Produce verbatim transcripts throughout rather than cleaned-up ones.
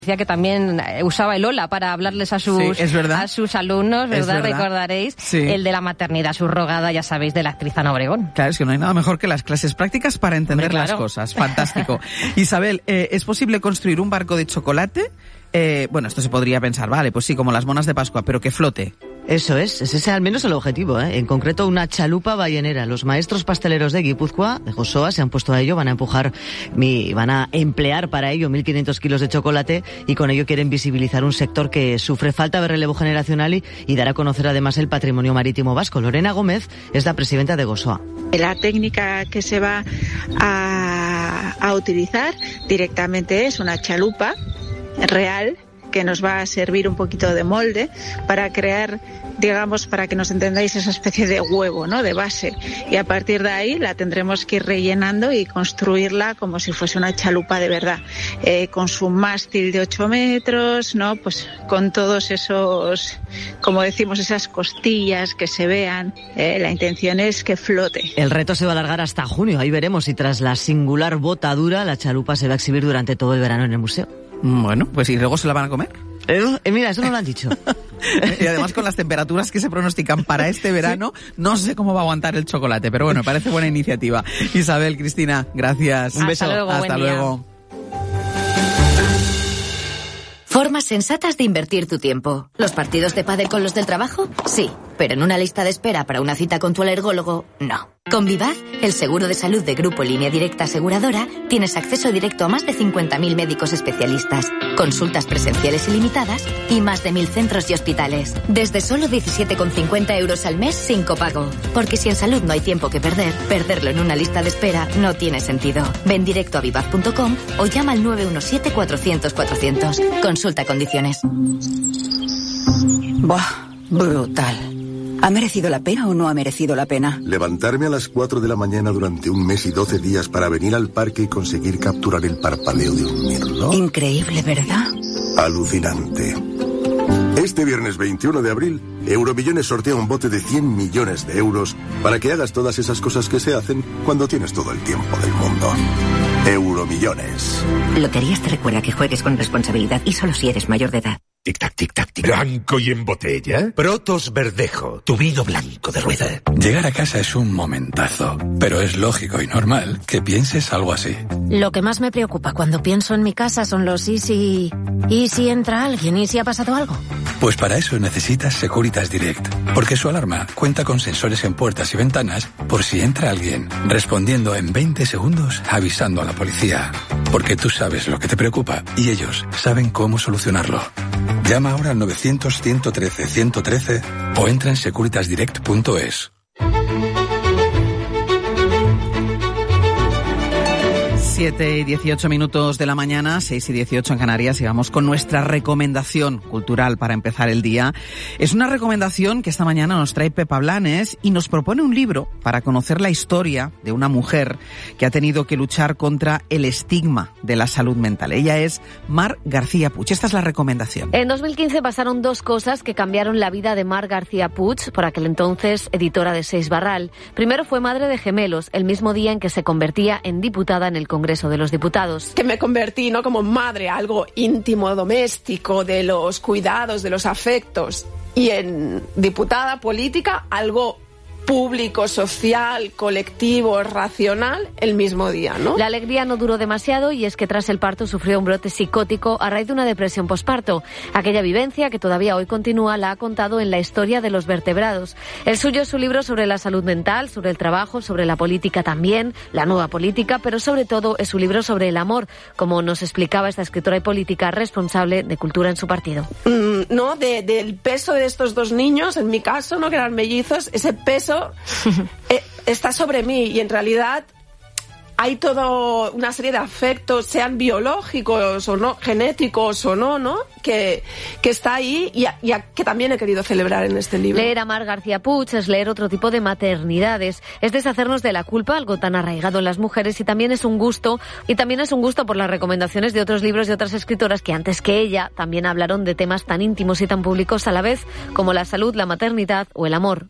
Decía que también usaba el hola para hablarles a sus, sí, a sus alumnos, ¿verdad? ¿verdad? Recordaréis sí. el de la maternidad subrogada, ya sabéis, de la actriz Ana Obregón. Claro, es que no hay nada mejor que las clases prácticas para entender Hombre, claro. las cosas. Fantástico. Isabel, eh, ¿es posible construir un barco de chocolate? Eh, bueno, esto se podría pensar, vale, pues sí, como las monas de Pascua, pero que flote. Eso es, ese es al menos el objetivo, ¿eh? En concreto una chalupa ballenera. Los maestros pasteleros de Guipúzcoa, de Josoa, se han puesto a ello, van a empujar, mi, van a emplear para ello mil quinientos kilos de chocolate y con ello quieren visibilizar un sector que sufre falta de relevo generacional y, y dar a conocer además el patrimonio marítimo vasco. Lorena Gómez es la presidenta de Gosoa. La técnica que se va a, a utilizar directamente es una chalupa real, que nos va a servir un poquito de molde para crear, digamos, para que nos entendáis, esa especie de huevo, ¿no?, de base. Y a partir de ahí la tendremos que ir rellenando y construirla como si fuese una chalupa de verdad, eh, con su mástil de ocho metros, ¿no?, pues con todos esos, como decimos, esas costillas que se vean. Eh, la intención es que flote. El reto se va a alargar hasta junio. Ahí veremos si tras la singular botadura la chalupa se va a exhibir durante todo el verano en el museo. Bueno, pues ¿y luego se la van a comer? Eh, eh, mira, eso no lo han dicho. Y además con las temperaturas que se pronostican para este verano, ¿sí? No sé cómo va a aguantar el chocolate, pero bueno, parece buena iniciativa. Isabel, Cristina, gracias. Un beso. Hasta luego. Hasta luego. Formas sensatas de invertir tu tiempo. ¿Los partidos de pádel con los del trabajo? Sí, pero en una lista de espera para una cita con tu alergólogo, no. Con Vivaz, el seguro de salud de Grupo Línea Directa Aseguradora, tienes acceso directo a más de cincuenta mil médicos especialistas, consultas presenciales ilimitadas y más de mil centros y hospitales. Desde solo diecisiete con cincuenta euros al mes sin copago. Porque si en salud no hay tiempo que perder, perderlo en una lista de espera no tiene sentido. Ven directo a vivaz punto com o llama al nueve uno siete cuatrocientos cuatrocientos. Consulta condiciones. Buah, brutal. ¿Ha merecido la pena o no ha merecido la pena? Levantarme a las cuatro de la mañana durante un mes y doce días para venir al parque y conseguir capturar el parpadeo de un mirlo. Increíble, ¿verdad? Alucinante. Este viernes veintiuno de abril, Euromillones sortea un bote de cien millones de euros para que hagas todas esas cosas que se hacen cuando tienes todo el tiempo del mundo. Euromillones. Loterías te recuerda que juegues con responsabilidad y solo si eres mayor de edad. Tic-tac, tic-tac, tic. Blanco y en botella. Protos Verdejo, tu vino blanco de rueda. Llegar a casa es un momentazo, pero es lógico y normal que pienses algo así. Lo que más me preocupa cuando pienso en mi casa son los y si... ¿Y si entra alguien? ¿Y si ha pasado algo? Pues para eso necesitas Securitas Direct, porque su alarma cuenta con sensores en puertas y ventanas por si entra alguien, respondiendo en veinte segundos avisando a la policía. Porque tú sabes lo que te preocupa y ellos saben cómo solucionarlo. Llama ahora al novecientos, ciento trece, ciento trece o entra en securitas direct punto es. siete y dieciocho minutos de la mañana, seis y dieciocho en Canarias, y vamos con nuestra recomendación cultural para empezar el día. Es una recomendación que esta mañana nos trae Pepa Blanes y nos propone un libro para conocer la historia de una mujer que ha tenido que luchar contra el estigma de la salud mental. Ella es Mar García Puig. Esta es la recomendación. En dos mil quince pasaron dos cosas que cambiaron la vida de Mar García Puig, por aquel entonces editora de Seis Barral. Primero fue madre de gemelos, el mismo día en que se convertía en diputada en el Congreso de los Diputados. Que me convertí, ¿no?, como madre, algo íntimo, doméstico, de los cuidados, de los afectos, y en diputada política, algo público, social, colectivo, racional, el mismo día, ¿no? La alegría no duró demasiado y es que tras el parto sufrió un brote psicótico a raíz de una depresión posparto. Aquella vivencia, que todavía hoy continúa, la ha contado en La historia de los vertebrados. El suyo es un libro sobre la salud mental, sobre el trabajo, sobre la política también, la nueva política, pero sobre todo es un libro sobre el amor, como nos explicaba esta escritora y política responsable de cultura en su partido. Mm, no, de, del peso de estos dos niños, en mi caso, ¿no?, que eran mellizos, ese peso eh, está sobre mí y en realidad hay toda una serie de afectos, sean biológicos o no, genéticos o no, ¿no?, que, que está ahí y, a, y a, que también he querido celebrar en este libro. Leer a Mar García Puig es leer otro tipo de maternidades, es deshacernos de la culpa, algo tan arraigado en las mujeres, y también es un gusto, y también es un gusto por las recomendaciones de otros libros de otras escritoras que antes que ella también hablaron de temas tan íntimos y tan públicos a la vez, como la salud, la maternidad o el amor.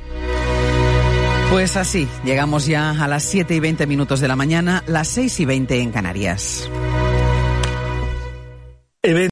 Pues así, llegamos ya a las siete y veinte minutos de la mañana, las seis y veinte en Canarias. Evento